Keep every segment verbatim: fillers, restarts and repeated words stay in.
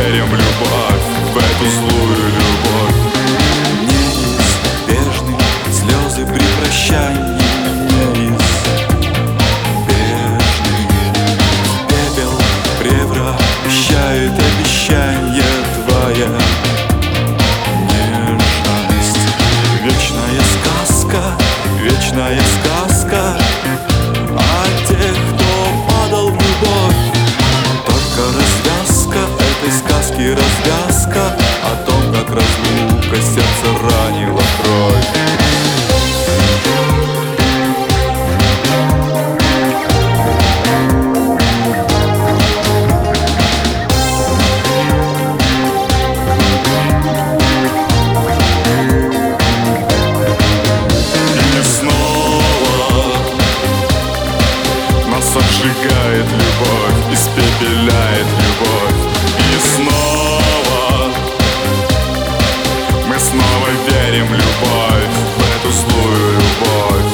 верим в любовь, в эту злую любовь. Неизбежны слезы при прощании, неизбежны. В пепел превращает обещание твоя нежность. Вечная сказка, вечная сказка о тех, кто падал в любовь. Только развязка этой сказки, развязка о том, как разлука сердце ранила кровь. Сжигает любовь, испепеляет любовь. И снова мы снова верим в любовь, в эту злую любовь.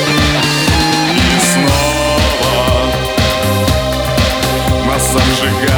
Сжигает